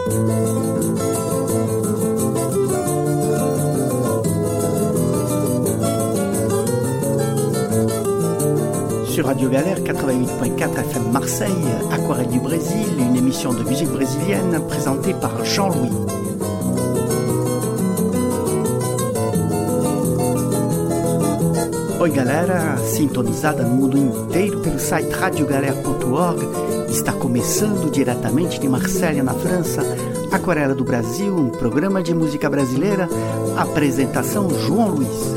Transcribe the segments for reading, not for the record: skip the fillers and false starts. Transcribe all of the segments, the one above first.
Sur Radio Galère 88.4 FM Marseille, Aquarelle du Brésil, une émission de musique brésilienne présentée par Jean-Louis. Oi galera, sintonizada no mundo inteiro pelo site radiogalera.org, está começando diretamente de Marselha, na França, Aquarela do Brasil, um programa de música brasileira, apresentação João Luiz.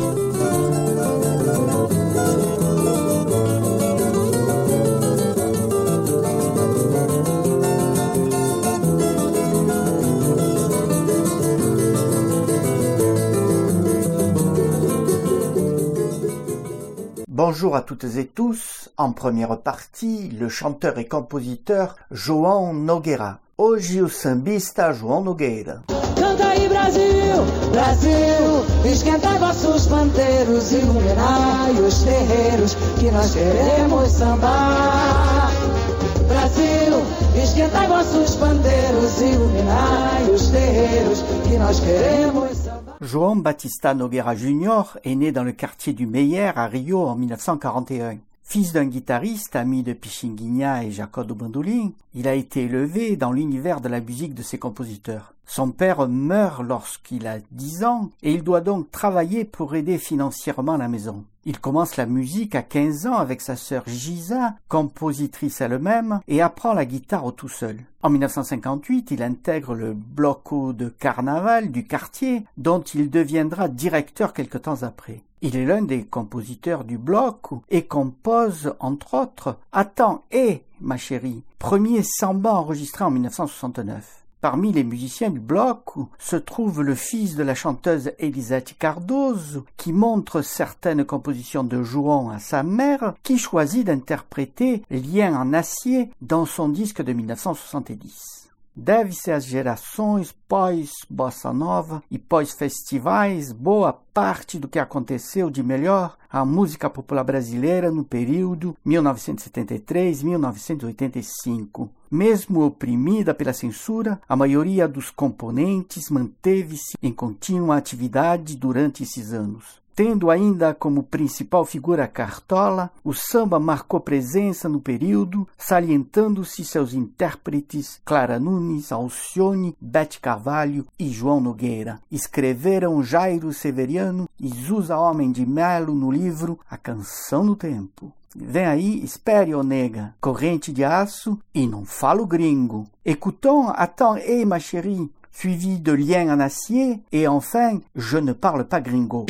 Bonjour à toutes et tous. En première partie, le chanteur et compositeur João Nogueira. Hoje o sambista João Nogueira. Canta aí Brasil, Brasil, esquentai vossos pandeiros, iluminai os terreiros, que nós queremos sambar. Brasil, esquentai vossos pandeiros, iluminai os terreiros, que nós queremos sambar. João Batista Nogueira Jr. est né dans le quartier du Meyer à Rio en 1941. Fils d'un guitariste, ami de Pixinguinha et Jacob do Bandolim, il a été élevé dans l'univers de la musique de ses compositeurs. Son père meurt lorsqu'il a 10 ans et il doit donc travailler pour aider financièrement la maison. Il commence la musique à 15 ans avec sa sœur Giza, compositrice elle-même, et apprend la guitare tout seul. En 1958, il intègre le bloco de carnaval du quartier, dont il deviendra directeur quelque temps après. Il est l'un des compositeurs du bloc et compose, entre autres, « Attends, hé, ma chérie », premier samba enregistré en 1969. Parmi les musiciens du bloc se trouve le fils de la chanteuse Elisete Cardoso, qui montre certaines compositions de João à sa mère, qui choisit d'interpréter Lien en acier dans son disque de 1970. Deve-se às gerações pós-bossa nova e pós-festivais boa parte do que aconteceu de melhor à música popular brasileira no período 1973-1985. Mesmo oprimida pela censura, a maioria dos componentes manteve-se em contínua atividade durante esses anos. Tendo ainda como principal figura Cartola, o samba marcou presença no período, salientando-se seus intérpretes Clara Nunes, Alcione, Bete Carvalho e João Nogueira. Escreveram Jairo Severiano e Zusa Homem de Melo no livro A Canção no Tempo. Vem aí, espere, ô nega, corrente de aço e não falo gringo. Écoutons Attends, hé, ma chérie, suivi de Lien en acier et enfin Je ne parle pas gringo.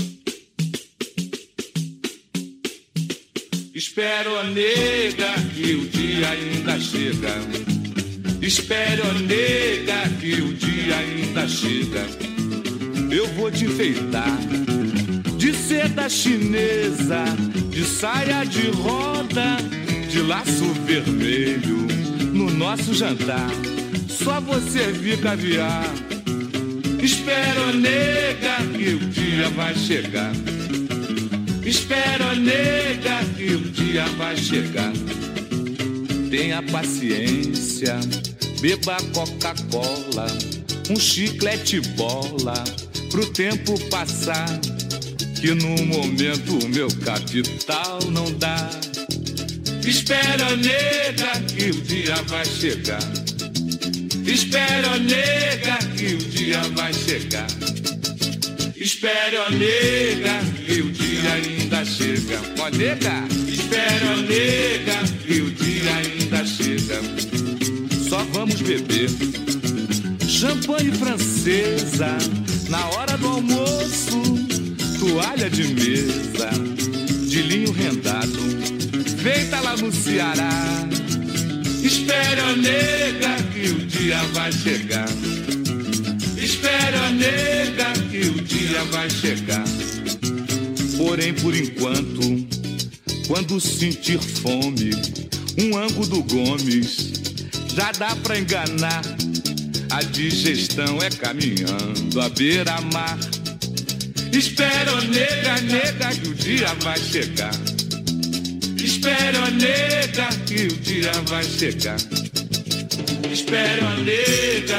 Espero, nega, que o dia ainda chega. Espero, nega, que o dia ainda chega. Eu vou te enfeitar de seda chinesa, de saia de roda, de laço vermelho no nosso jantar. Só você vir caviar. Espero, nega, que o dia vai chegar. Espero, nega, que o dia vai chegar. Tenha paciência, beba Coca-Cola, chiclete bola, pro tempo passar, que no momento o meu capital não dá. Espero, nega, que o dia vai chegar. Espero, nega, que o dia vai chegar. Espero, nega, que o dia ainda chega. Ó, nega, espero, nega, que o dia ainda chega. Só vamos beber champanhe francesa na hora do almoço, toalha de mesa de linho rendado, feita lá no Ceará. Espero, nega, que o dia vai chegar. Espero, nega, que o dia vai chegar. Porém, por enquanto, quando sentir fome, um ango do Gomes já dá pra enganar. A digestão é caminhando à beira-mar. Espero, nega, nega, que o dia vai chegar. Espero, nega, que o dia vai chegar. Espero, nega, que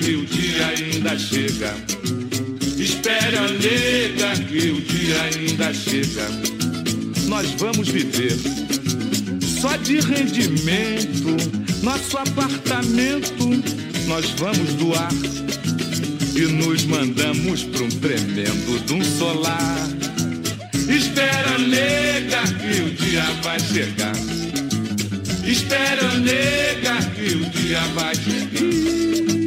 que o dia ainda chega. Espera, nega, que o dia ainda chega. Nós vamos viver só de rendimento. Nosso apartamento nós vamos doar e nos mandamos pra um tremendo de um solar. Espera, nega, que o dia vai chegar. Espera, nega, que o dia vai chegar.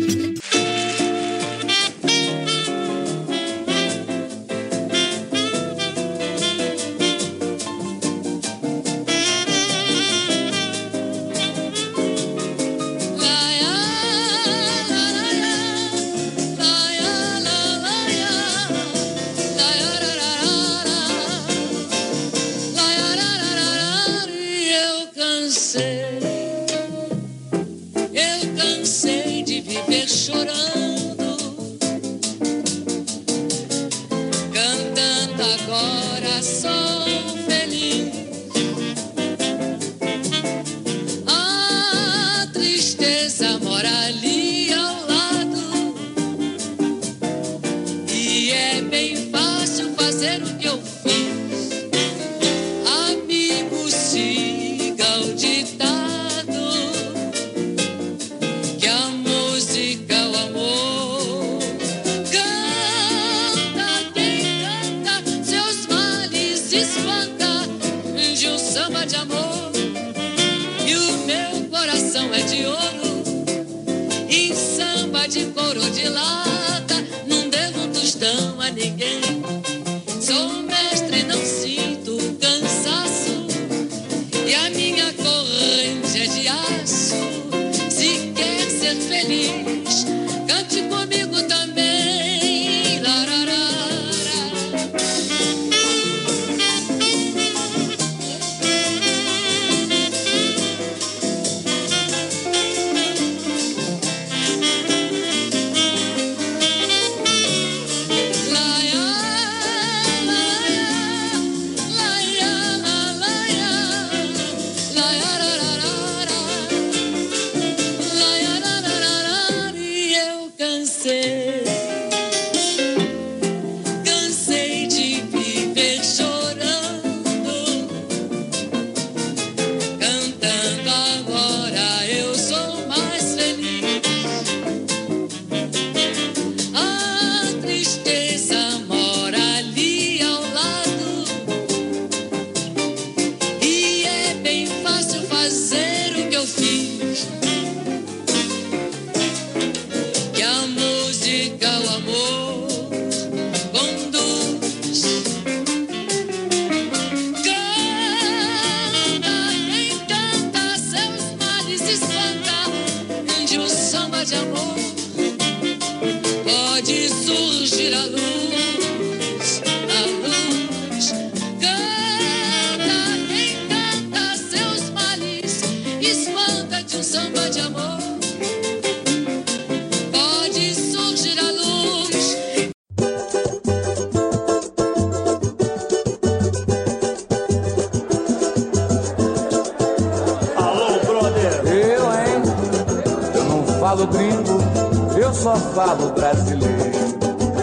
falo gringo, eu só falo brasileiro.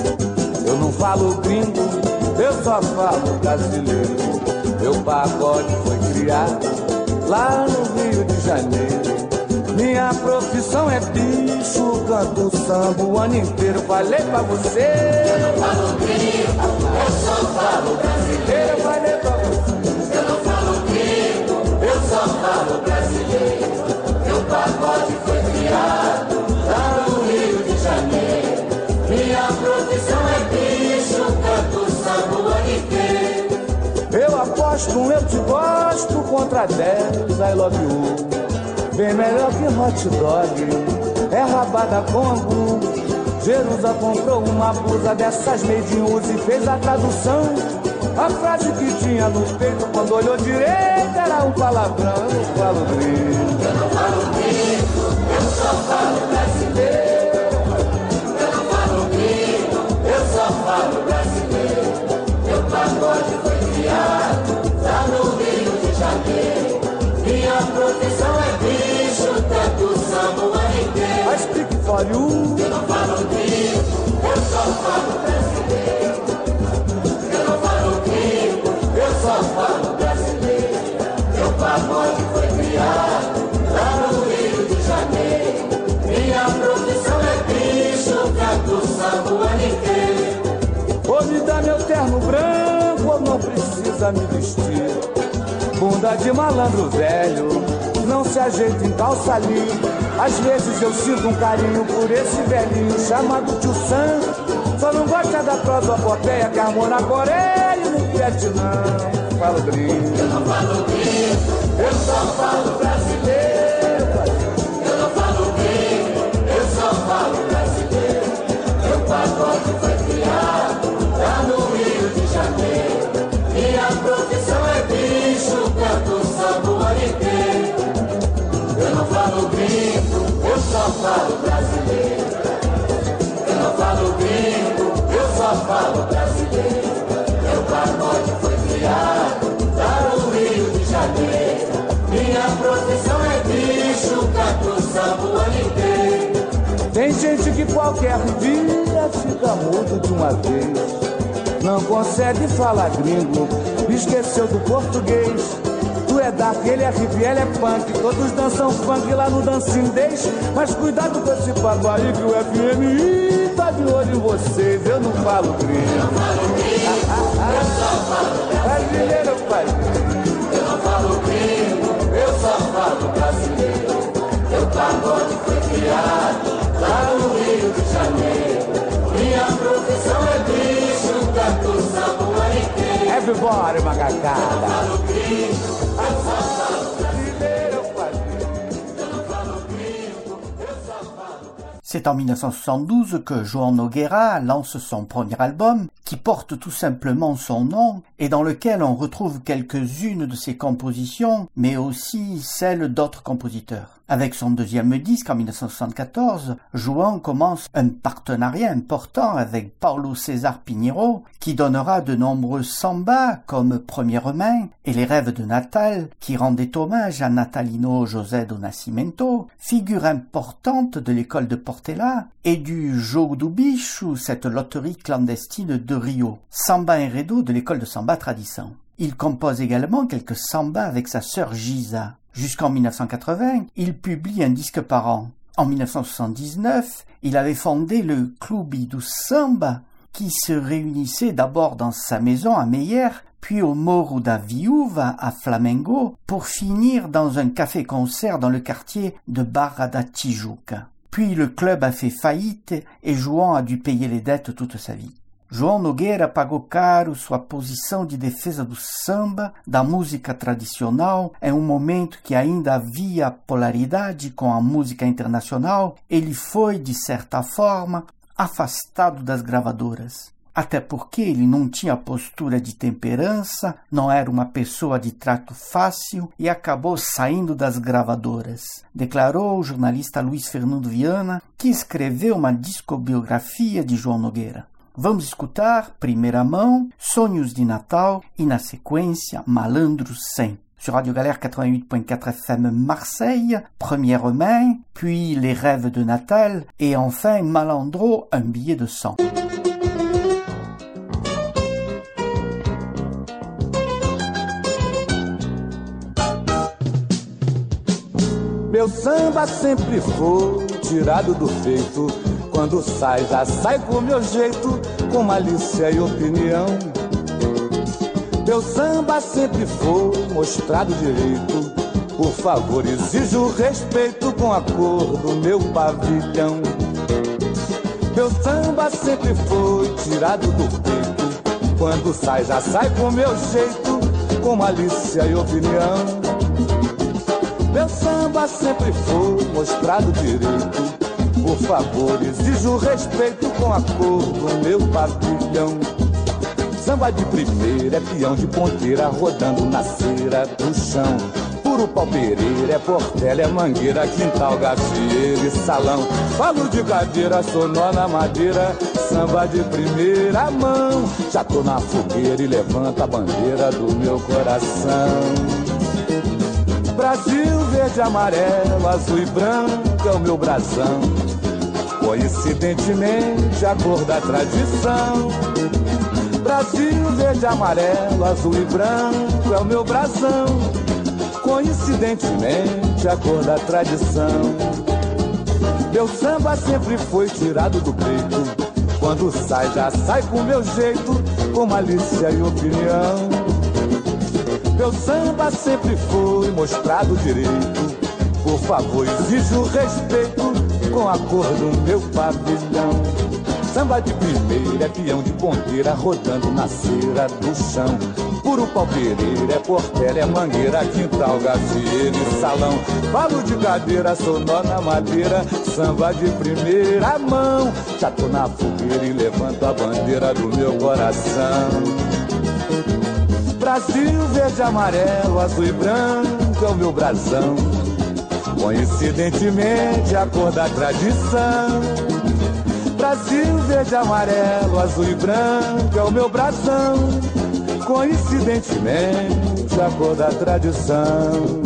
Eu não falo gringo, eu só falo brasileiro. Meu pagode foi criado lá no Rio de Janeiro. Minha profissão é bicho, canto samba o ano inteiro. Falei pra você. Eu não falo gringo, eu só falo brasileiro. Eu falei pra você. Eu não falo gringo, eu só falo brasileiro. Meu pagode foi criado lá no Rio de Janeiro. Minha profissão é bicho, canto samba o ano inteiro. Eu aposto um eu te gosto contra 10 I love you. Bem melhor que hot dog, é rabada com angu. Jerusa comprou uma blusa dessas made in use e fez a tradução. A frase que tinha no peito quando olhou direito era um palavrão. Eu não falo gringo, eu não falo gringo, eu só falo brasileiro. Eu não falo gringo, eu só falo brasileiro. Meu pagode foi criado lá no Rio de Janeiro. Minha profissão é bicho, tanto samba o ano inteiro. I speak for repertório. Eu não falo gringo, eu só falo brasileiro. Eu não falo gringo, eu só falo brasileiro. Meu pagode foi criado lá no Rio de Janeiro. Minha profissão é bicho, canto samba o ano inteiro. Ou me dá meu terno branco, ou não precisa me vestir. Bunda de malandro velho, não se ajeita em calça livre. Às vezes eu sinto um carinho por esse velhinho chamado Tio Sam. Só não gosta da prosopopeia que armou na Coreia e no Vietnã. Falo gringo. Eu não falo gringo, eu só falo brasileiro. Eu não falo gringo, eu só falo brasileiro. Meu pagode foi criado lá no Rio de Janeiro. Minha profissão é bicho, canto samba o ano inteiro. Eu não falo gringo, eu só falo brasileiro. Eu não falo gringo, eu só falo brasileiro. Meu pagode foi criado lá no Rio de Janeiro. Minha profissão é bicho, canto samba o ano inteiro. Tem gente que qualquer dia fica mudo de uma vez. Não consegue falar gringo, esqueceu do português. Tu é dark, ele é hip, ele é punk. Todos dançam funk lá no Dancing Days. Mas cuidado com esse papo aí que o FMI tá de olho em vocês. Eu não falo gringo. Eu não falo gringo, eu só falo brasileiro, pai. Eu não falo gringo, eu só falo brasileiro. Meu pagode foi criado lá no Rio de Janeiro. Minha profissão é bicho, canto samba o ano inteiro. Everybody, macacada. Eu não falo gringo, eu só falo brasileiro, pai. Eu não falo gringo, eu só falo brasileiro. C'est en 1972 que João Nogueira lance son premier album, qui porte tout simplement son nom et dans lequel on retrouve quelques-unes de ses compositions, mais aussi celles d'autres compositeurs. Avec son deuxième disque en 1974, João commence un partenariat important avec Paulo César Pinheiro, qui donnera de nombreux sambas comme Première Main et Les Rêves de Natal, qui rendaient hommage à Natalino José do Nascimento, figure importante de l'école de Portela, et du Jogo do Bicho, cette loterie clandestine de Rio, Samba Enredo de l'école de samba Tradição. Il compose également quelques sambas avec sa sœur Giza. Jusqu'en 1980, il publie un disque par an. En 1979, il avait fondé le Clube do Samba, qui se réunissait d'abord dans sa maison à Meier, puis au Morro da Viúva à Flamengo, pour finir dans un café-concert dans le quartier de Barra da Tijuca. Puis le club a fait faillite et João a dû payer les dettes toute sa vie. João Nogueira pagou caro sua posição de defesa do samba, da música tradicional, em um momento que ainda havia polaridade com a música internacional. Ele foi, de certa forma, afastado das gravadoras. Até porque ele não tinha postura de temperança, não era uma pessoa de trato fácil e acabou saindo das gravadoras, declarou o jornalista Luiz Fernando Viana, que escreveu uma discobiografia de João Nogueira. Vamos escutar, primeira mão, Sonhos de Natal e, na sequência, Malandro 100. Sur Radio Galère 88.4 FM Marseille, Première Main, puis Les Rêves de Natal et enfin Malandro, un billet de 100. Meu samba sempre foi tirado do peito. Quando sai, já sai com meu jeito, com malícia e opinião. Meu samba sempre foi mostrado direito. Por favor, exijo respeito com a cor do meu pavilhão. Meu samba sempre foi tirado do peito. Quando sai, já sai com meu jeito, com malícia e opinião. Meu samba sempre foi mostrado direito. Por favor, exijo respeito com a cor do meu pavilhão. Samba de primeira é peão de ponteira rodando na cera do chão. Puro pau-pereira, é portela, é mangueira, quintal, gafieira e salão. Falo de cadeira, sou nó na madeira, samba de primeira mão. Já tô na fogueira e levanta a bandeira do meu coração. Brasil, verde, amarelo, azul e branco é o meu brasão. coincidentemente a cor da tradição. Brasil, verde, amarelo, azul e branco é o meu brasão. Coincidentemente a cor da tradição. Meu samba sempre foi tirado do peito. Quando sai, já sai com meu jeito, com malícia e opinião. Meu samba sempre foi mostrado direito. Por favor, exijo respeito com a cor do meu pavilhão. Samba de primeira é peão de ponteira rodando na cera do chão. Puro pau Pereira, é portela, é mangueira, quintal, gazieira e salão. Falo de cadeira, sou nó na madeira, samba de primeira mão. Já tô na fogueira e levanto a bandeira do meu coração. Brasil, verde, amarelo, azul e branco é o meu brasão. Coincidentemente a cor da tradição. Brasil, verde, amarelo, azul e branco é o meu brasão. Coincidentemente a cor da tradição.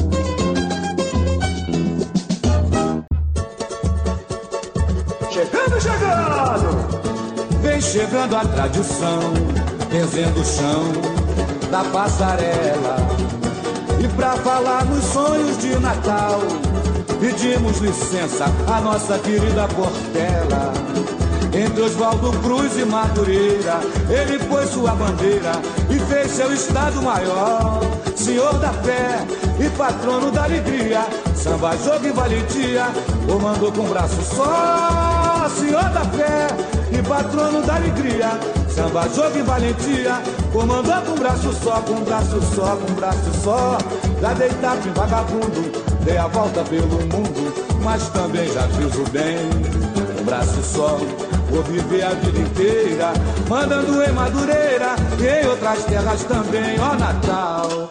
Chegando! Vem chegando a tradição, benzendo o chão da passarela. E pra falar nos sonhos de Natal, pedimos licença à nossa querida Portela. Entre Oswaldo Cruz e Madureira, ele pôs sua bandeira e fez seu estado maior. Senhor da fé e patrono da alegria, samba, jogo e valentia, comandou com braço só. Senhor da fé e patrono da alegria, samba, jogo e valentia, comandou com braço só, com braço só, com braço só. Já deitado em vagabundo, dei a volta pelo mundo, mas também já fiz o bem. Com braço só, vou viver a vida inteira, mandando em Madureira e em outras terras também. Ó Natal,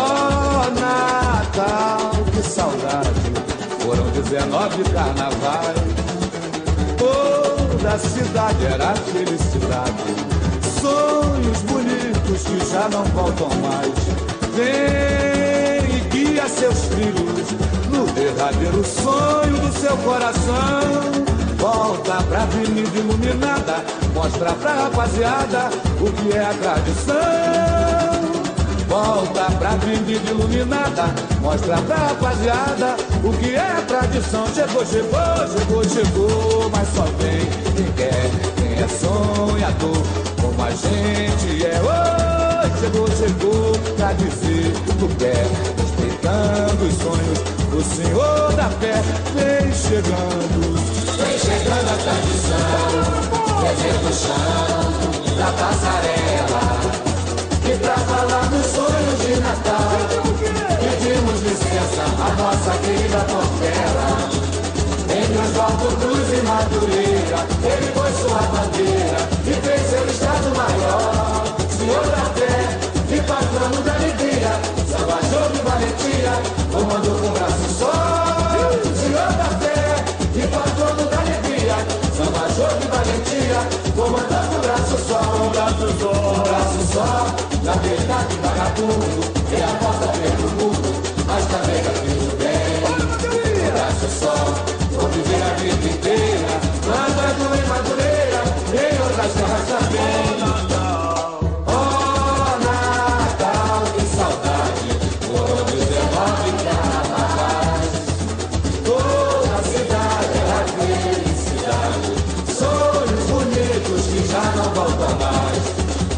que saudade, foram 19 carnavais. Toda a cidade era felicidade, sonhos bonitos que já não voltam mais. Vem e guia seus filhos no verdadeiro sonho do seu coração. Volta pra avenida iluminada, mostra pra rapaziada o que é a tradição. Volta pra avenida iluminada, mostra pra rapaziada o que é a tradição. Chegou, chegou, chegou, chegou, mas só vem quem quer, quem é sonhador, como a gente é. Oh, chegou, chegou, pra dizer o que é, respeitando os sonhos do Senhor da fé. Vem chegando. Vem chegando a tradição, benzendo o chão da passarela. E pra falar dos sonhos de Natal, pedimos licença à nossa querida Portela. Entre Oswaldo Cruz e Madureira, ele pôs sua bandeira e fez seu estado maior. Senhor da fé e patrono da alegria, samba, jogo e valentia, comandou com braço só. Senhor da fé e patrono da alegria, samba, jogo e valentia, comandando com braço só, com braço só, com braço só. Na verdade, vagabundo, e a volta pelo mundo, mas também já fiz o bem. Com braço só, vou viver a vida inteira, mandando em Madureira, em outras terras também. Oh, Natal, que saudade, foram 19 carnavais. Toda a cidade era felicidade, sonhos bonitos que já não voltam mais.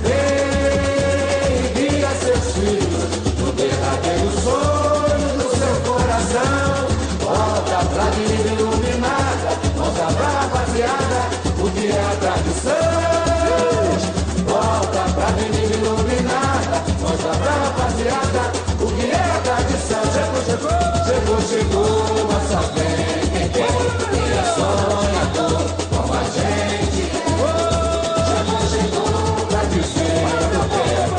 No verdadeiro sonho do seu coração, volta pra vida iluminada, mostra pra rapaziada o que é a tradição. Volta pra vida iluminada, mostra pra rapaziada o que é a tradição. Chegou, chegou, chegou, chegou, mas só vem quem quer, quem é sonhador, como a gente. Chegou, chegou, pra dizer o que é.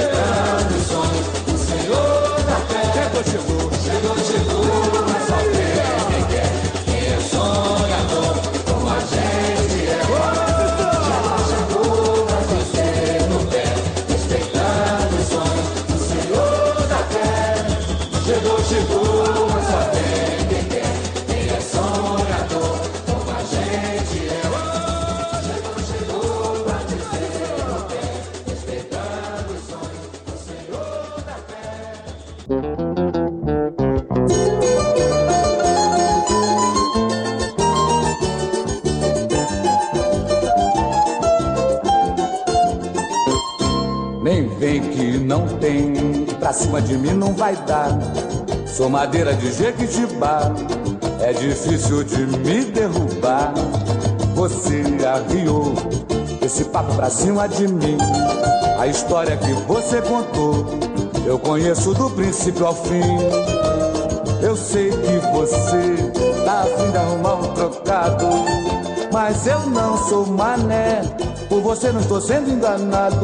Chegou, chegou, chegou, mas só vem quem quer, quem é sonhador, como a gente é. vem que não tem, pra cima de mim não vai dar. Sou madeira de Jequitibá, é difícil de me derrubar. Você arriou esse papo pra cima de mim. A história que você contou, eu conheço do princípio ao fim. Eu sei que você tá a fim de arrumar um trocado, mas eu não sou mané, por você não estou sendo enganado.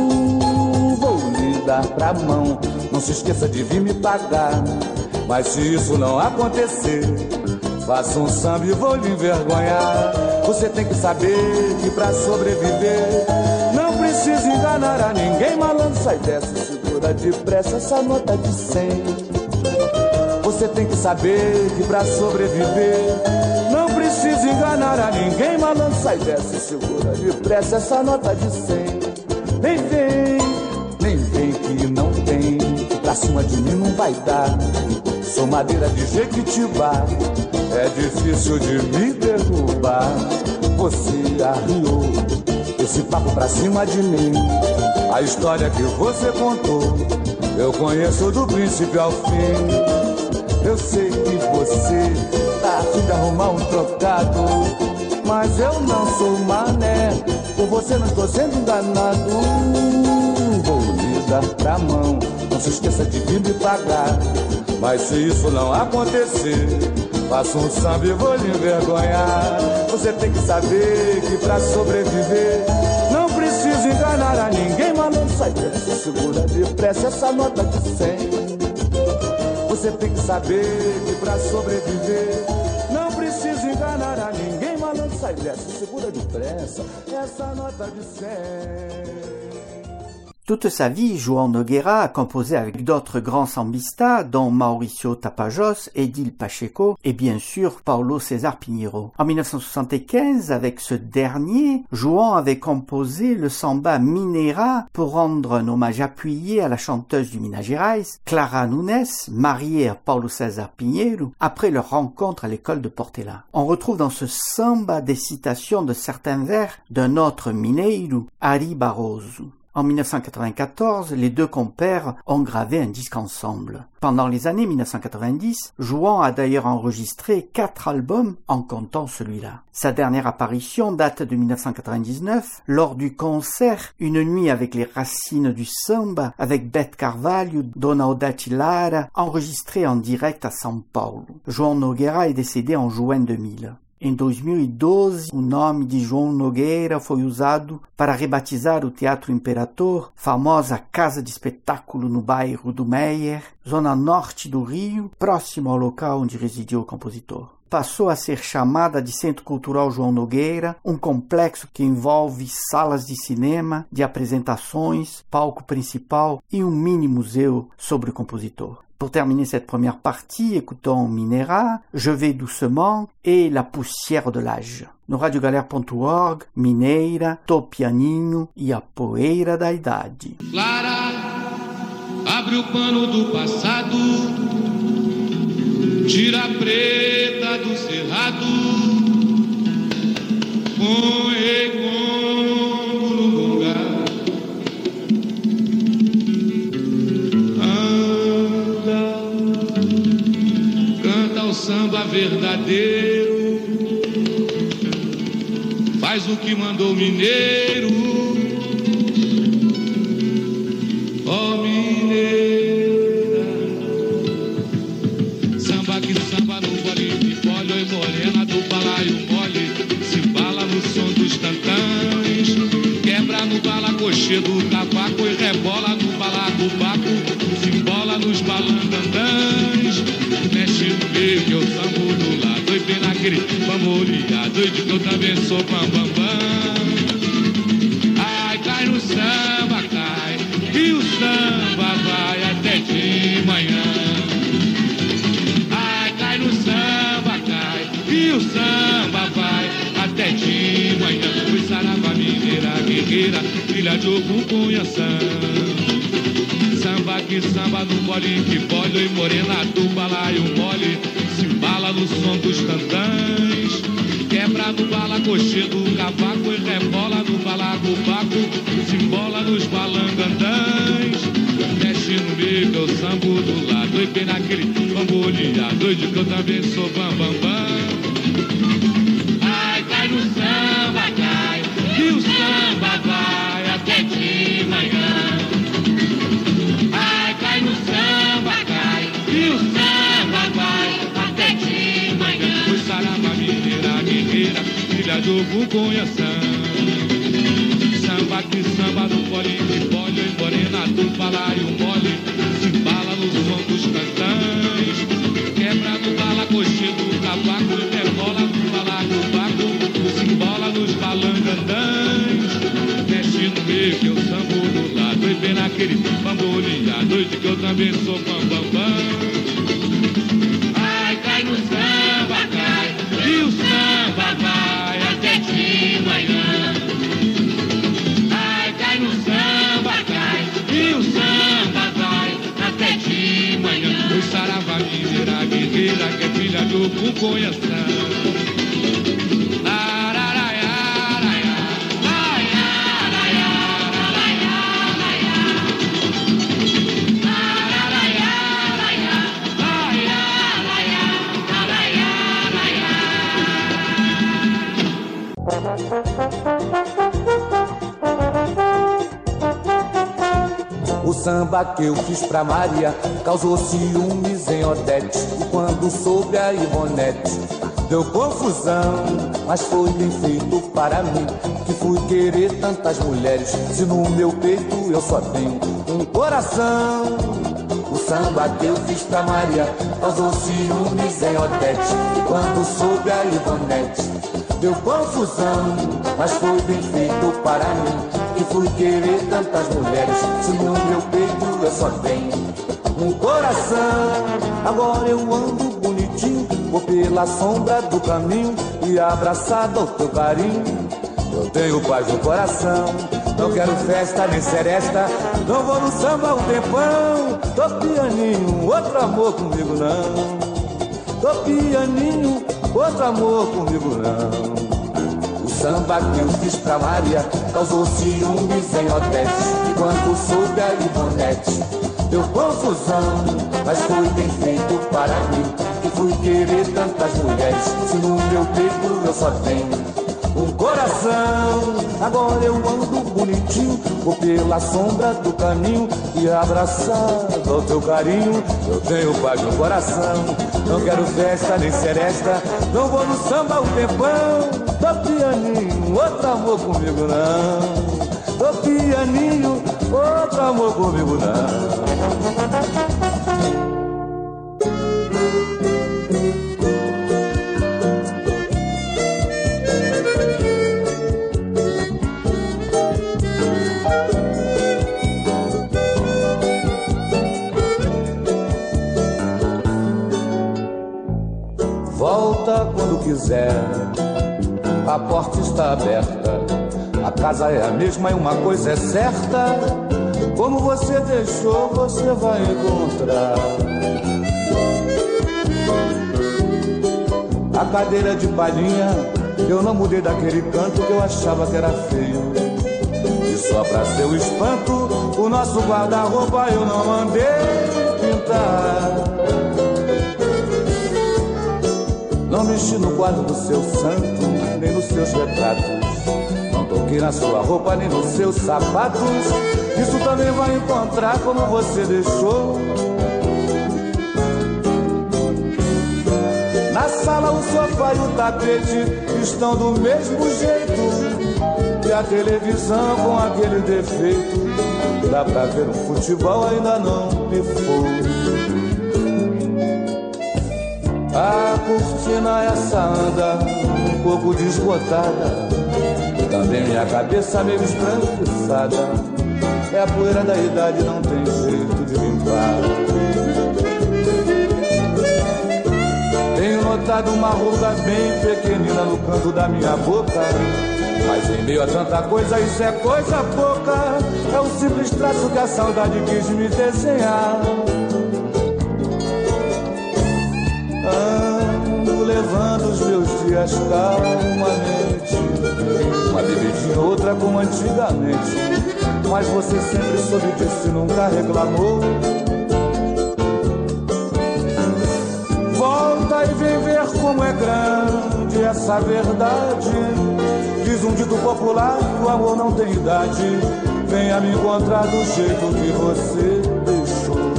Vou lhe dar pra mão, não se esqueça de vir me pagar. Mas se isso não acontecer, faça um samba e vou lhe envergonhar. Você tem que saber que pra sobreviver não precisa enganar a ninguém. Malandro, sai dessa, segura depressa essa nota de 100. Você tem que saber que pra sobreviver não precisa enganar a ninguém. Malandro, sai dessa, segura depressa essa nota de 100. Nem vem que não tem, que pra cima de mim não vai dar. Sou madeira de Jequitibá, é difícil de me derrubar. Você arriou esse papo pra cima de mim. A história que você contou, eu conheço do princípio ao fim. Eu sei que você tá a fim de arrumar um trocado, mas eu não sou mané, por você não estou sendo enganado. Vou lhe dar pra mão, não se esqueça de vir me pagar. Mas se isso não acontecer, faça um samba e vou lhe envergonhar. Você tem que saber que pra sobreviver não precisa enganar a ninguém. Malandro, sai dessa, segura depressa essa nota de 100. Você tem que saber que pra sobreviver não precisa enganar a ninguém. Malandro, sai dessa, segura depressa essa nota de 100. Toute sa vie, João Nogueira a composé avec d'autres grands sambistas, dont Mauricio Tapajós, Edil Pacheco et bien sûr Paulo César Pinheiro. En 1975, avec ce dernier, João avait composé le samba Mineira pour rendre un hommage appuyé à la chanteuse du Minas Gerais, Clara Nunes, mariée à Paulo César Pinheiro, après leur rencontre à l'école de Portela. On retrouve dans ce samba des citations de certains vers d'un autre mineiro, Ari Barroso. En 1994, les deux compères ont gravé un disque ensemble. Pendant les années 1990, João a d'ailleurs enregistré 4 albums en comptant celui-là. Sa dernière apparition date de 1999 lors du concert Une nuit avec les racines du samba avec Beth Carvalho, Dona Odete Lara, enregistré en direct à São Paulo. João Nogueira est décédé en juin 2000. Em 2012, o nome de João Nogueira foi usado para rebatizar o Teatro Imperator, famosa casa de espetáculo no bairro do Meier, zona norte do Rio, próximo ao local onde residia o compositor. Passou a ser chamada de Centro Cultural João Nogueira, um complexo que envolve salas de cinema, de apresentações, palco principal e um mini museu sobre o compositor. Pour terminer cette première partie, écoutons Mineira, Je vais doucement et La poussière de l'âge. No radiogalera.org, Mineira, Tô pianinho e a poeira da idade. Clara, abre o pano do passado, tira a preta do cerrado, põe como no lugar. Samba verdadeiro, faz o que mandou o mineiro, ó mineira. Samba que samba no bolinho de folha, oi morena do balaio mole, se bala no som dos tantãs, quebra no balacochê do cavaco e rebola no balacobaco, se embola nos balangandãs. Mexe no meio que eu sambo do lado, e bem naquele vamos ligado, e de que eu também sou bambambam. Ai, cai no samba, cai, e o samba vai até de manhã. Ai, cai no samba, cai, e o samba vai até de manhã. Fui sarava mineira, guerreira, filha de Ogum com Yansan. Samba que samba no bolinho que bole, e morena do balaio mole, se embala no som dos tantãs, quebra no balacochê do cavaco e rebola no balacobaco, se embola nos balangandãs. bebê naquele bambolia doido que eu também sou bambambam. Ai, cai no samba, cai, e o samba vai até de manhã. Ai, cai no samba, cai, e o samba vai até de manhã. Foi sarava mineira, guerreira, filha do Buconhação. Samba que samba no pole de pole, em morena do balaio mole, se embala no som dos cantães, quebra no bala coxinha do cavaco, rebola no balaio vaco, se embola nos balangandãs, mexe no meio que eu sambo do lado, e vem naquele bambolia doido que eu também sou bambambam. Ai, cai no samba, cai, e o samba vai até de manhã. No samba cai, e o samba vai até de manhã. O sarava mineira, guerreira, que é filha do Buconhação. O samba que eu fiz pra Maria causou ciúmes em Odete, e quando soube a Ivonete deu confusão. Mas foi bem feito para mim, que fui querer tantas mulheres, se no meu peito eu só tenho um coração. O samba que eu fiz pra Maria causou ciúmes em Odete, e quando soube a Ivonete deu confusão. Mas foi bem feito para mim, que fui querer tantas mulheres, se no meu peito eu só tenho um coração. Agora eu ando bonitinho, vou pela sombra do caminho, e abraçado ao teu carinho eu tenho paz no coração. Não quero festa nem seresta, não vou no samba um tempão. Tô pianinho, outro amor comigo não. Tô pianinho, outro amor comigo não. O samba que eu fiz pra Maria causou ciúmes em Odete, e quando soube a Ivonete deu confusão. Mas foi bem feito para mim, que fui querer tantas mulheres, se no meu peito eu só tenho um coração. Agora eu ando bonitinho, vou pela sombra do caminho, e abraçado ao teu carinho eu tenho paz no coração. Não quero festa nem seresta, não vou no samba um tempão. Tô pianinho, outro amor comigo não. Tô pianinho, outro amor comigo não. Volta quando quiser, a porta está aberta, a casa é a mesma e uma coisa é certa: como você deixou, você vai encontrar. A cadeira de palhinha eu não mudei daquele canto que eu achava que era feio, e só pra seu espanto o nosso guarda-roupa eu não mandei pintar. Não mexi no quadro do seu santo, nem nos seus retratos. Não toquei na sua roupa, nem nos seus sapatos. Isso também vai encontrar como você deixou. Na sala o sofá e o tapete estão do mesmo jeito, e a televisão com aquele defeito. Dá pra ver um futebol, ainda não pifou. A cortina essa anda um pouco desbotada, e também minha cabeça meio esbranquiçada. É a poeira da idade, não tem jeito de limpar. Tenho notado uma ruga bem pequenina no canto da minha boca, mas em meio a tanta coisa isso é coisa pouca. É um simples traço que a saudade quis me desenhar. Ando levando os meus dias calmamente, uma bebidinha, outra como antigamente. Mas você sempre soube disso e nunca reclamou. e vem ver como é grande essa verdade. Diz um dito popular que o amor não tem idade. Venha me encontrar do jeito que você deixou.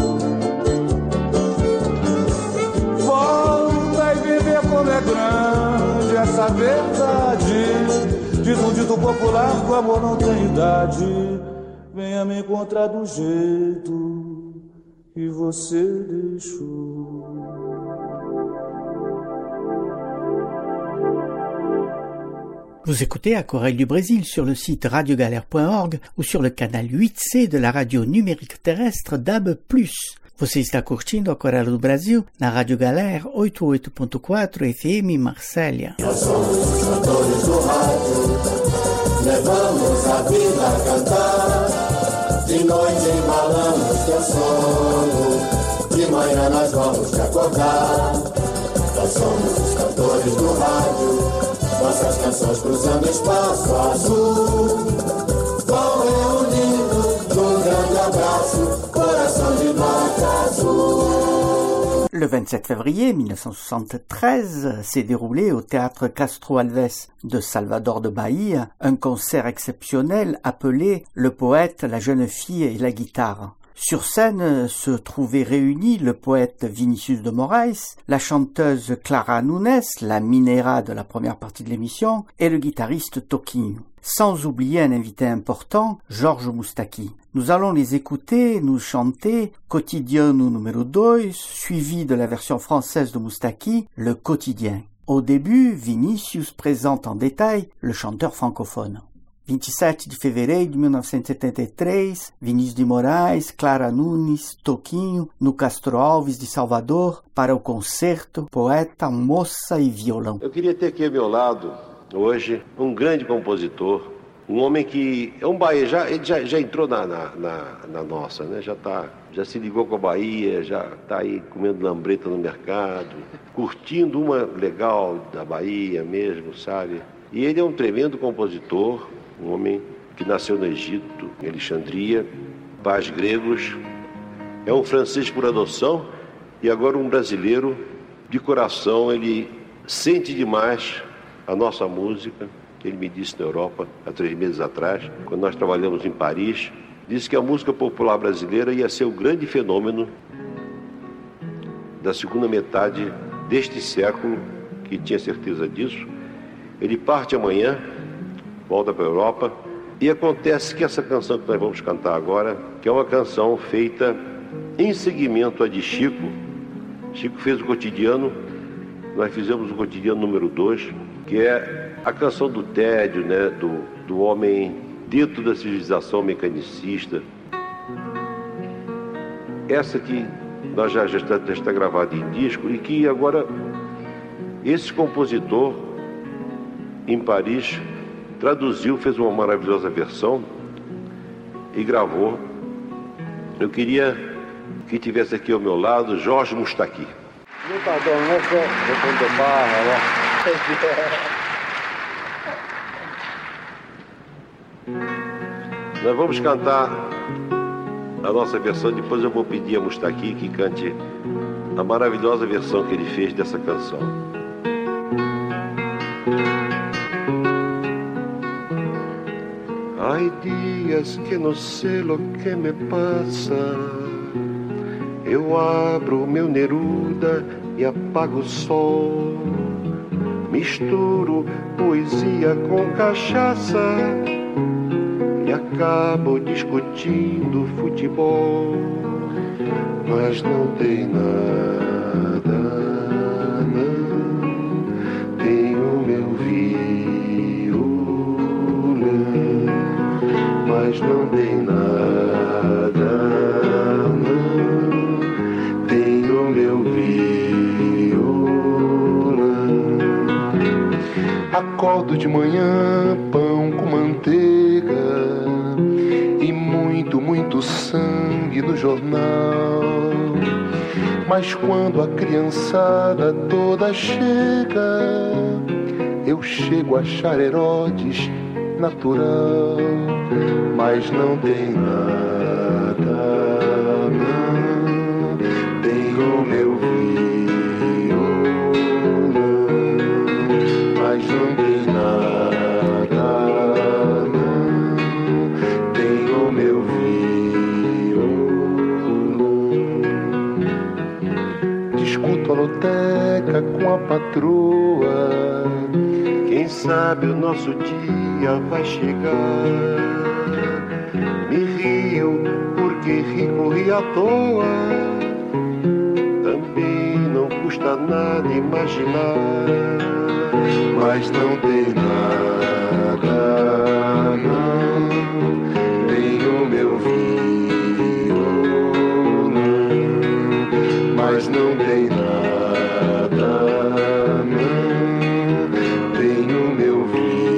Volta e vem ver como é grande essa verdade. Diz um dito popular que o amor não tem idade. Venha me encontrar do jeito que você deixou. Vous écoutez Aquarelle du Brésil sur le site radiogalère.org ou sur le canal 8C de la radio numérique terrestre DAB+. Você está curtindo Aquarelle do Brasil na Rádio Galère 88.4 FM Marsella. Nós somos os cantores do rádio, levamos a vida a cantar. De noite embalamos teu sono, de manhã nós vamos te acordar. Nós somos os cantores do rádio, nossas canções cruzando espaço azul, vão reunindo num grande abraço, coração de nota azul. Le 27 février 1973 s'est déroulé au théâtre Castro Alves de Salvador de Bahia un concert exceptionnel appelé Le poète, la jeune fille et la guitare. Sur scène se trouvaient réunis le poète Vinicius de Moraes, la chanteuse Clara Nunes, la minera de la première partie de l'émission, et le guitariste Toquinho. Sans oublier un invité important, Jorge Moustaki. Nous allons les écouter, nous chanter Cotidiano numéro 2, suivi de la version française de Moustaki, Le Quotidien. Au début, Vinicius présente en détail le chanteur francophone. 27 de fevereiro de 1973, Vinícius de Moraes, Clara Nunes, Toquinho, no Castro Alves de Salvador, para o concerto Poeta, Moça e Violão. Eu queria ter aqui ao meu lado, hoje, um grande compositor, um homem que é um Bahia, ele já entrou na nossa, né? Já se ligou com a Bahia, já está aí comendo lambreta no mercado, curtindo uma legal da Bahia mesmo, sabe? E ele é um tremendo compositor, um homem que nasceu no Egito, em Alexandria, pais gregos, é um francês por adoção e agora um brasileiro de coração. Ele sente demais a nossa música. Ele me disse na Europa, há 3 meses atrás, quando nós trabalhamos em Paris, disse que a música popular brasileira ia ser o grande fenômeno da segunda metade deste século, que tinha certeza disso. Ele parte amanhã, volta para a Europa, e acontece que essa canção que nós vamos cantar agora, que é uma canção feita em seguimento à de Chico. Chico fez o Cotidiano, nós fizemos o Cotidiano número 2, que é a canção do tédio, né, do homem dentro da civilização mecanicista. Essa que nós já está gravada em disco e que agora esse compositor em Paris traduziu, fez uma maravilhosa versão e gravou. Eu queria que tivesse aqui ao meu lado Jorge Moustaki. Nós vamos cantar a nossa versão, depois eu vou pedir a Moustaki que cante a maravilhosa versão que ele fez dessa canção. Hay días que no sé lo que me pasa. Eu abro meu Neruda e apago o sol. Misturo poesia com cachaça e acabo discutindo futebol. Mas não tem nada, não. Tenho meu violão, mas não tem nada, não. Tenho meu violão. Acordo de manhã, pão com manteiga e muito sangue no jornal. Mas quando a criançada toda chega, eu chego a achar Herodes natural. Mas não tem nada, não. Tenho meu violão, patroa. Quem sabe o nosso dia vai chegar. Me rio porque rico ri à toa. Também não custa nada imaginar. Mas não tem nada, não. Tenho meu violão, mas não tem nada, não. Tenho meu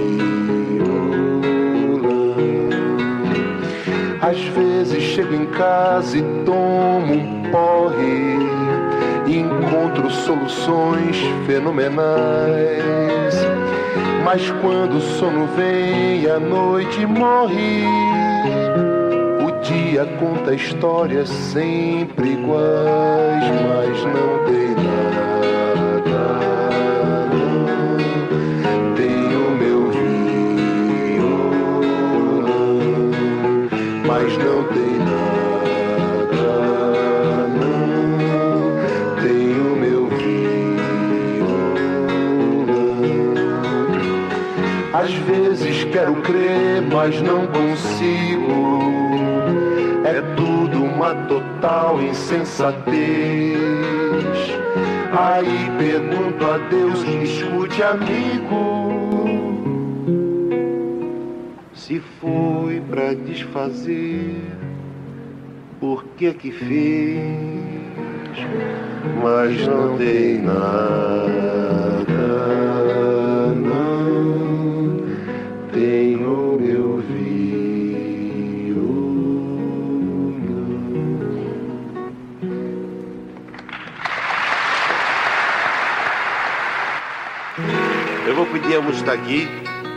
violão. Às vezes chego em casa e tomo um porre. Encontro soluções fenomenais. Mas quando o sono vem e a noite morre, o dia conta histórias sempre iguais. Mas não tem nada, não. Tenho meu violão, mas não tem nada. Às vezes quero crer, mas não consigo. É tudo uma total insensatez. Aí pergunto a Deus, escute, amigo, se foi pra desfazer, por que que fez? Mas não tem nada, não. Tenho meu violão. Eu vou pedir a música aqui,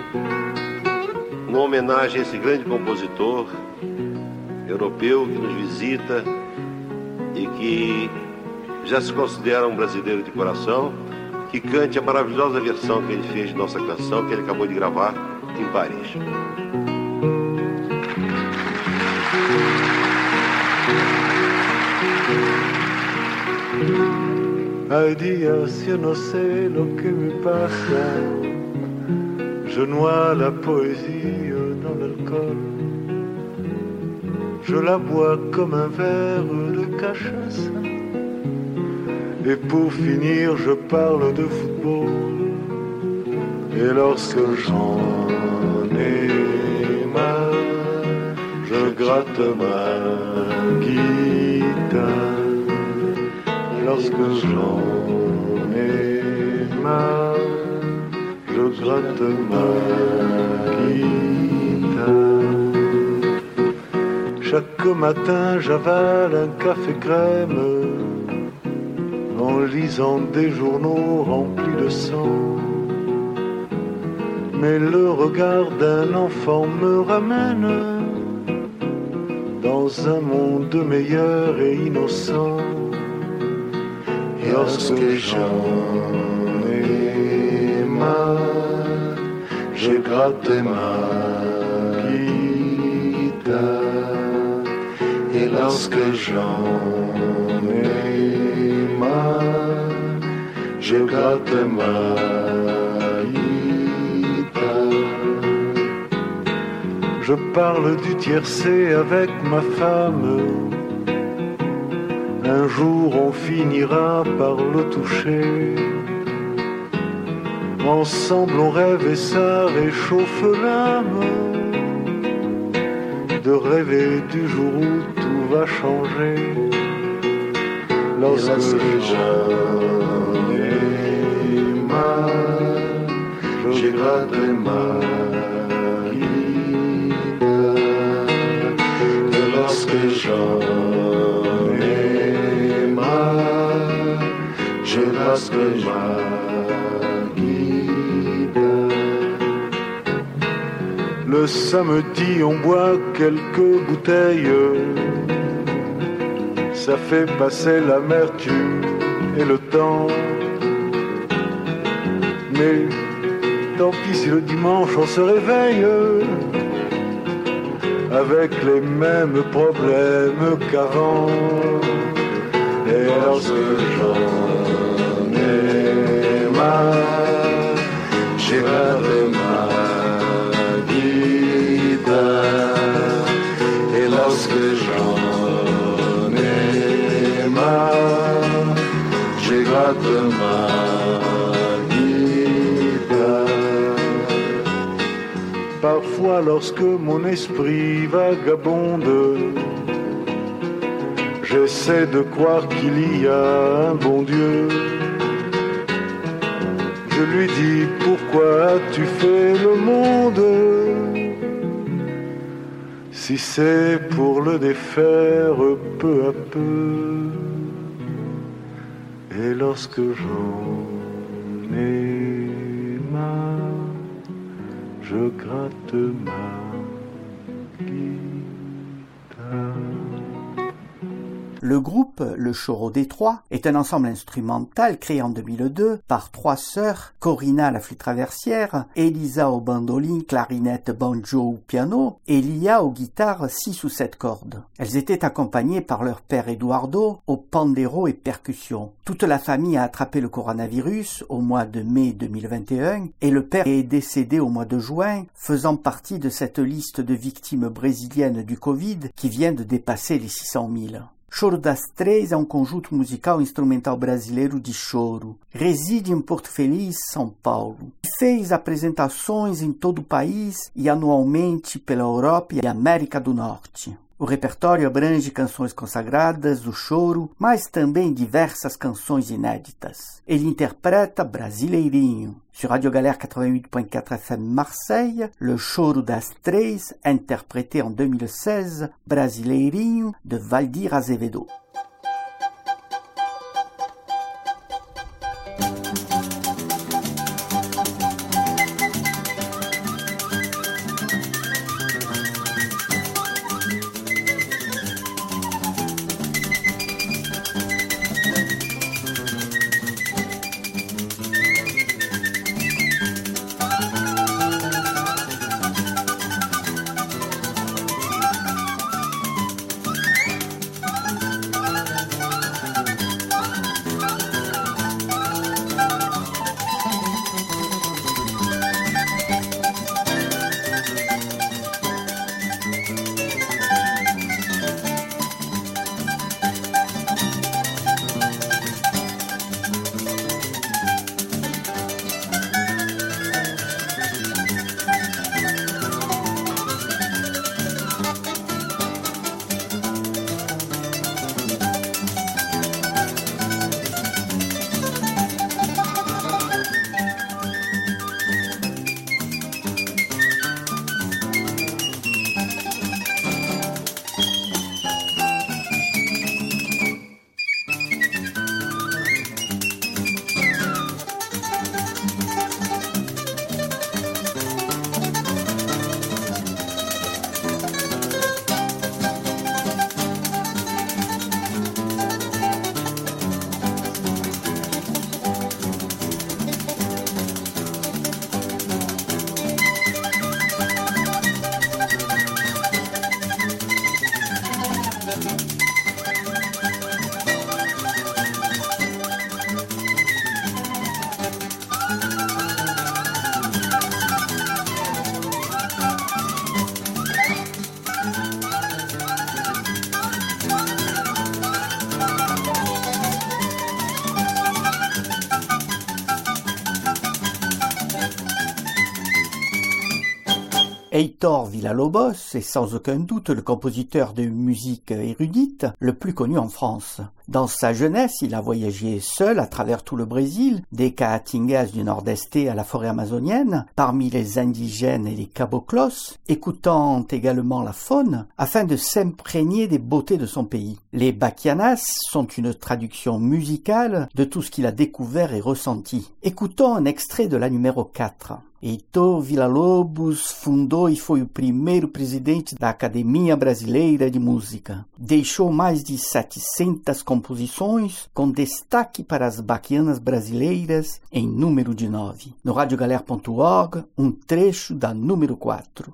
uma homenagem a esse grande compositor europeu que nos visita e que já se considera um brasileiro de coração, que cante a maravilhosa versão que ele fez de nossa canção, que ele acabou de gravar em Paris. Ay Dios, yo no sé lo que me pasa. Je noie la poésie dans l'alcool. Je la bois comme un verre de cachaça. Et pour finir, je parle de football. Et lorsque j'en ai marre, je gratte ma guitare. Et lorsque j'en ai marre, je gratte ma guitare. Chaque matin, j'avale un café crème en lisant des journaux remplis de sang. Mais le regard d'un enfant me ramène dans un monde meilleur et innocent. Et lorsque j'en ai marre, je gratte ma guitare. Et lorsque j'en ai marre, je gratte ma guitare. Je parle du tiercé avec ma femme. Un jour on finira par le toucher. Ensemble on rêve et ça réchauffe l'âme. De rêver du jour où tout va changer. Lorsque j'en ai marre, je gratte ma guitare. Et lorsque j'en ai marre, je gratte ma guitare. Le samedi on boit quelques bouteilles. Ça fait passer l'amertume et le temps. Mais tant pis si le dimanche on se réveille avec les mêmes problèmes qu'avant. Et lorsque j'en ai j'ai gardé ma vida. Et lorsque j'en ai marre, j'ai gardé ma vida. Parfois lorsque mon esprit vagabonde, j'essaie de croire qu'il y a un bon Dieu. Je lui dis pourquoi as-tu fait le monde, si c'est pour le défaire peu à peu. Et lorsque j'en ai marre, je gratte ma guitare. Le groupe Le Choro des Trois est un ensemble instrumental créé en 2002 par trois sœurs, Corinna à la flûte traversière, Elisa au bandoline, clarinette, banjo ou piano, et Lia aux guitares 6 ou 7 cordes. Elles étaient accompagnées par leur père Eduardo au pandero et percussion. Toute la famille a attrapé le coronavirus au mois de mai 2021 et le père est décédé au mois de juin, faisant partie de cette liste de victimes brésiliennes du Covid qui vient de dépasser les 600 000. Choro das Três é um conjunto musical instrumental brasileiro de choro. Reside em Porto Feliz, São Paulo. Fez apresentações em todo o país e anualmente pela Europa e América do Norte. O repertório abrange canções consagradas do choro, mas também diversas canções inéditas. Ele interpreta Brasileirinho. Sur Radio Galère 88.4 FM Marseille, le Choro das Três, interprété en 2016, Brasileirinho de Valdir Azevedo. Heitor Villa-Lobos est sans aucun doute le compositeur de musique érudite le plus connu en France. Dans sa jeunesse, il a voyagé seul à travers tout le Brésil, des Caatingas du Nord-Est à la forêt amazonienne, parmi les indigènes et les caboclos, écoutant également la faune, afin de s'imprégner des beautés de son pays. Les Baquianas sont une traduction musicale de tout ce qu'il a découvert et ressenti. Écoutons un extrait de la numéro 4. Heitor Villa-Lobos fundou e foi o primeiro presidente da Academia Brasileira de Música. Deixou mais de 700 composições, com destaque para as baquianas brasileiras, em número de 9. No radiogalera.org, um trecho da número 4.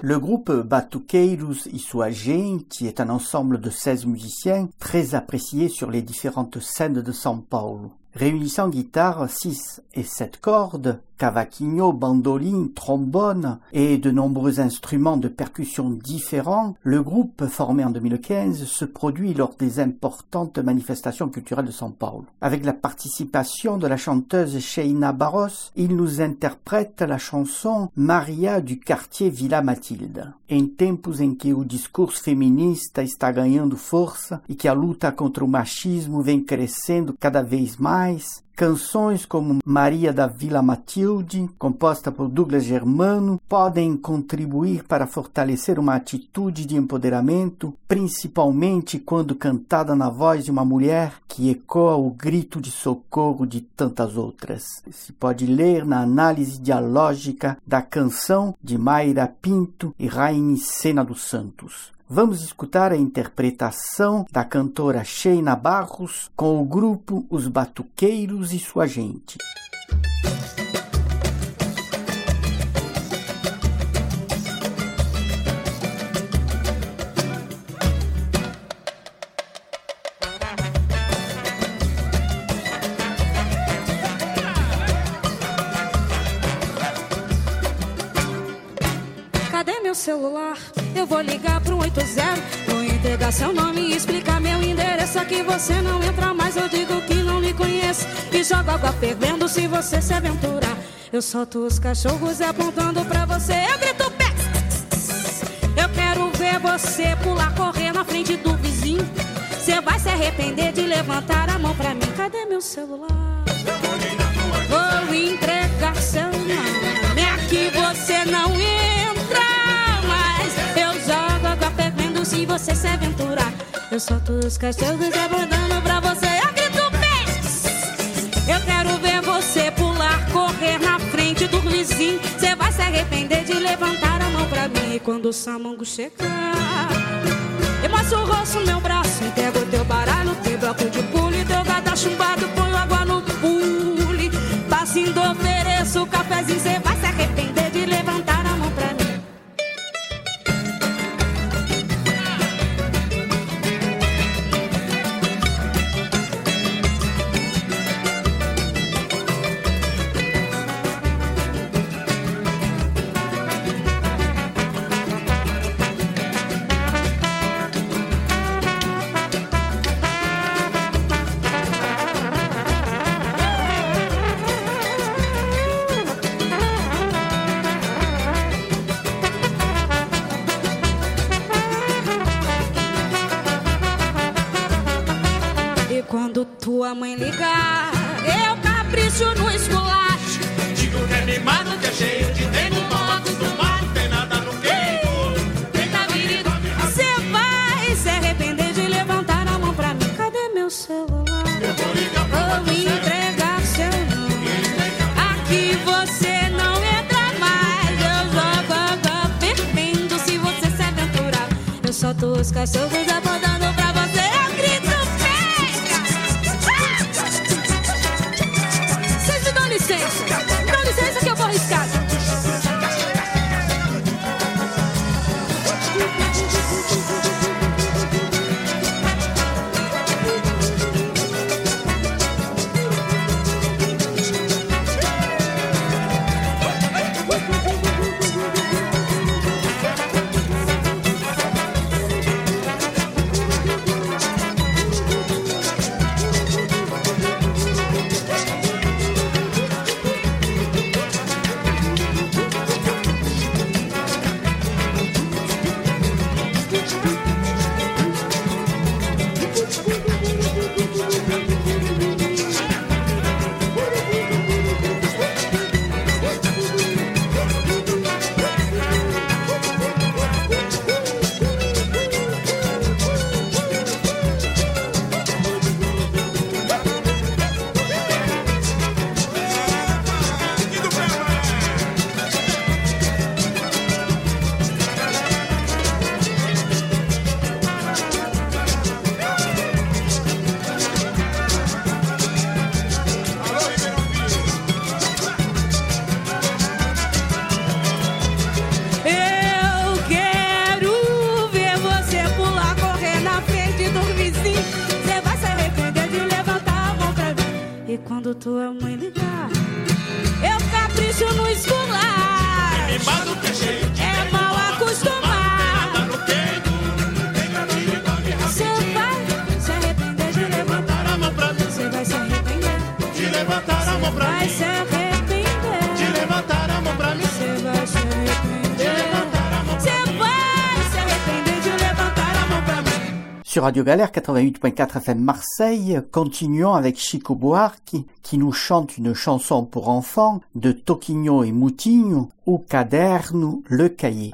Le groupe Batuqueiros e sua gente est un ensemble de 16 musiciens très appréciés sur les différentes scènes de São Paulo. Réunissant guitare 6 et 7 cordes, cavaquinho, bandoline, trombone et de nombreux instruments de percussion différents, le groupe formé en 2015 se produit lors des importantes manifestations culturelles de São Paulo. Avec la participation de la chanteuse Sheina Barros, il nous interprète la chanson Maria du quartier Vila Matilde. Em tempos em que o discurso feminista está ganhando força e que a luta contra o machismo vem crescendo cada vez mais, canções como Maria da Vila Matilde, composta por Douglas Germano, podem contribuir para fortalecer uma atitude de empoderamento, principalmente quando cantada na voz de uma mulher que ecoa o grito de socorro de tantas outras. Se pode ler na análise dialógica da canção de Mayra Pinto e Raine Sena dos Santos. Vamos escutar a interpretação da cantora Sheina Barros com o grupo Os Batuqueiros e sua gente. Cadê meu celular? Eu vou ligar pro 80, vou entregar seu nome e explicar meu endereço. Aqui você não entra mais, eu digo que não lhe conheço e jogo água fervendo se você se aventurar. Eu solto os cachorros apontando pra você, eu grito pé. Eu quero ver você pular, correr na frente do vizinho. Você vai se arrepender de levantar a mão pra mim. Cadê meu celular? Vou entregar seu nome, aqui você não entra mais. Eu jogo água fervendo se você se aventurar. Eu solto os cachorros abandando pra você, eu grito pé. Eu quero ver você pular, correr na frente do vizinho. Você vai se arrepender de levantar a mão pra mim. E quando o Samango chegar, eu mostro o rosto, meu braço, entrego teu baralho, teu bloco de pule, teu gata chumbado, ponho água no pule. Passindo, ofereço o cafezinho, cê vai se arrepender de levantar a mão pra mim. Quando tua mãe ligar, eu capricho no esculacho. Digo que é mimado, que é cheio de tempo, motos no mar, não tem nada no queimo. Eita, virida, você vai se arrepender de levantar a mão pra mim. Cadê meu celular? Eu vou ligar pra Vou entregar seu nome, aqui você não entra mais. Eu jogo água fervendo se você se aventurar. Eu solto os cachorros abandando pra você, eu grito. Dá licença que eu vou arriscar. quando tua mãe ligar. Eu capricho no escolar. Me manda o que é cheio de é mal acostumar. Você vai se arrepender de levantar a mão pra mim. Você vai se arrepender de levantar a mão pra mim. Vai se arrepender de levantar a mão pra mim. Você vai se arrepender de levantar a mão pra mim. Você vai se arrepender de levantar a mão pra mim. Sur Radio Galère 88.4 FM Marseille, continuons avec Chico Buarque qui nous chante une chanson pour enfants de Toquinho et Moutinho, O Caderno, le Cahier.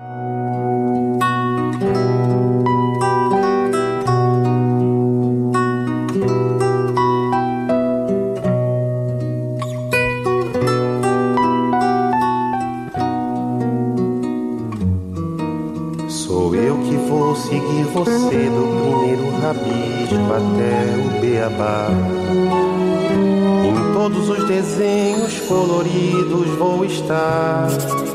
Vou seguir você do primeiro rabisco até o beabá. Em todos os desenhos coloridos vou estar.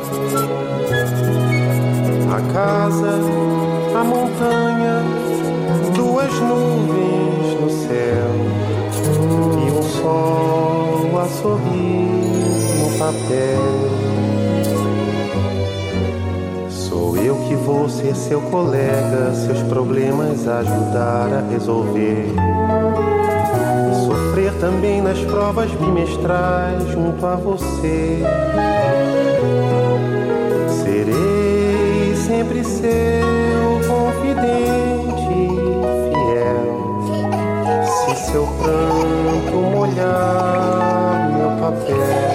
A casa, a montanha, duas nuvens no céu e um sol a sorrir no papel. Eu que vou ser seu colega, seus problemas ajudar a resolver. Sofrer também nas provas bimestrais junto a você. Serei sempre seu confidente fiel. Se seu pranto molhar meu papel.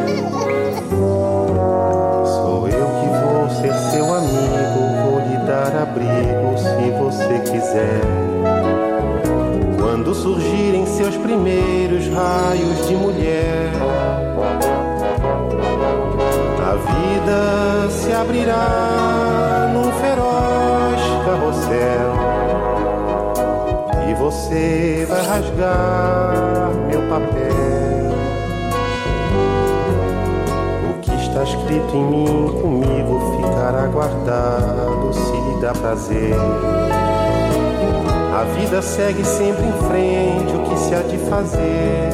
Ser seu amigo, vou lhe dar abrigo se você quiser. Quando surgirem seus primeiros raios de mulher, a vida se abrirá num feroz carrossel e você vai rasgar meu papel. Está escrito em mim, comigo ficará guardado se lhe dá prazer. A vida segue sempre em frente, o que se há de fazer?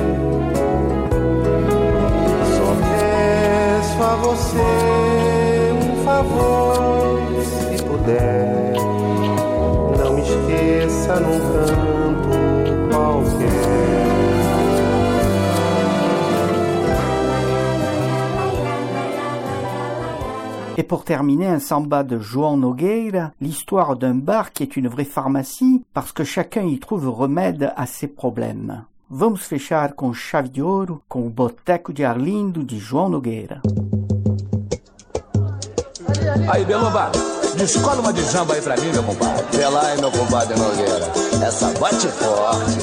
Só peço a você um favor, se puder. Não me esqueça num canto qualquer. Et pour terminer, un samba de João Nogueira, l'histoire d'un bar qui est une vraie pharmacie parce que chacun y trouve remède à ses problèmes. Vamos fechar com chave de ouro com o Boteco de Arlindo de João Nogueira. Aí, Belomba, descola uma de jamba aí pra mim, meu compadre. Vê lá, hein, meu compadre Nogueira. Essa bate forte.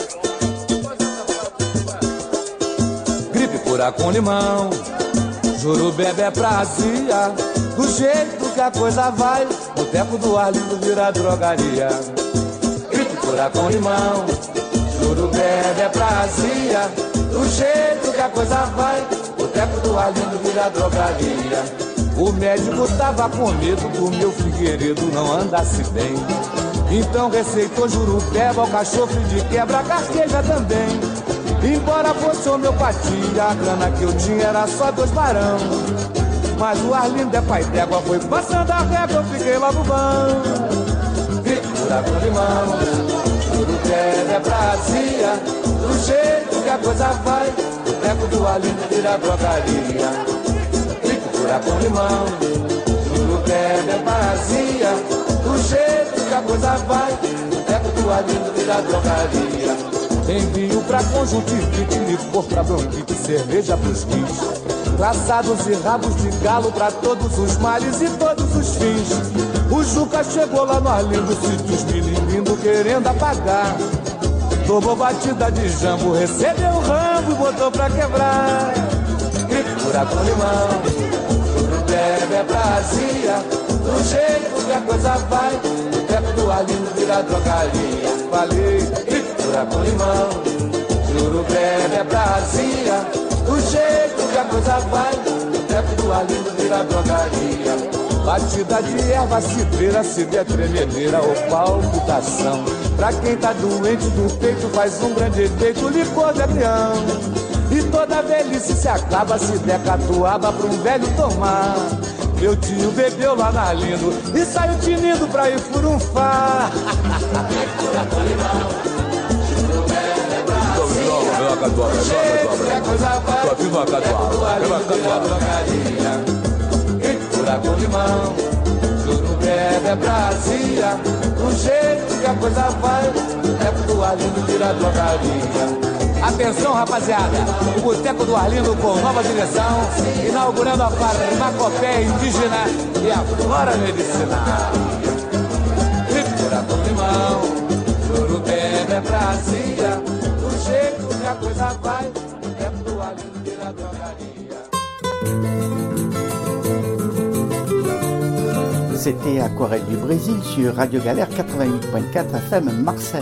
Gripe curar com limão. Jurubebe é prazia, do jeito que a coisa vai, Boteco do Arlindo vira drogaria. Gripe curar com limão, Jurubebe é prazia, do jeito que a coisa vai, Boteco do Arlindo vira drogaria. O médico tava com medo do meu Figueiredo não andasse bem, então receitou jurubeba, alcachofre de quebra, carqueja também. Embora fosse homeopatia, a grana que eu tinha era só 2 barão. Mas o Arlindo é pai d'égua, foi passando a régua, eu fiquei logo bom. Gripe curar com limão, jurubeba é prazia, do jeito que a coisa vai, o Boteco do Arlindo vira drogaria. Gripe curar com limão, jurubeba é prazia, do jeito que a coisa vai, o Boteco do Arlindo vira drogaria. Envio pra conjuntivite, licor pra bronquite, cerveja pros guis, traçados e rabos de galo pra todos os males e todos os fins. O Juca chegou lá no Arlindo, sítios milimindo querendo apagar. Tomou batida de jambo, recebeu o rambo e botou pra quebrar. Gripe curar com limão, Jurubebe é prazia, do jeito que a coisa vai, o Boteco do Arlindo vira drogaria. Falei, curar com limão, Jurubebe é prazia, do jeito que a coisa vai, o Boteco do Arlindo vira drogaria. Batida de erva cidreira, se der tremedeira ou palpitação. Pra quem tá doente do peito faz um grande efeito, licor de avião. E toda velhice se acaba se der catuaba pra um velho tomar. Meu tio bebeu lá na Lindo e saiu tinindo pra ir furunfar. Com limão, Jurubeba é Brasília, do jeito que a coisa vai, é pro Arlindo vira drogaria. Atenção, rapaziada, o Boteco do Arlindo com nova direção, inaugurando a farmacopeia indígena e a flora medicinal. Mistura com limão, Jurubeba é Brasília, do jeito que a coisa vai, é pro Arlindo vira drogaria. C'était Aquarelle du Brésil sur Radio Galère 88.4 FM Marseille.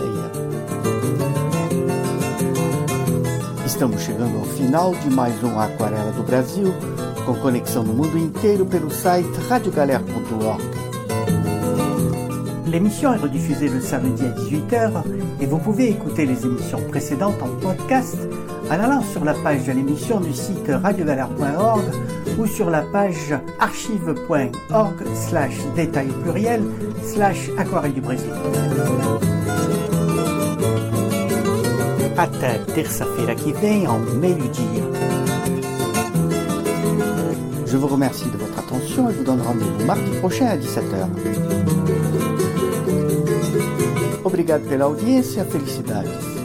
Estamos chegando ao final de mais um Aquarela do Brasil, com conexão no mundo inteiro pelo site radiogalère.org. L'émission est rediffusée le samedi à 18h et vous pouvez écouter les émissions précédentes en podcast en allant sur la page de l'émission du site radiogalère.org ou sur la page archive.org/détail pluriel/Aquarelle du Brésil. Até terça-feira que vem, ao meio-dia. Je vous remercie de votre attention et vous donne rendez-vous mardi prochain à 17h. Obrigado pela audiência, felicidades.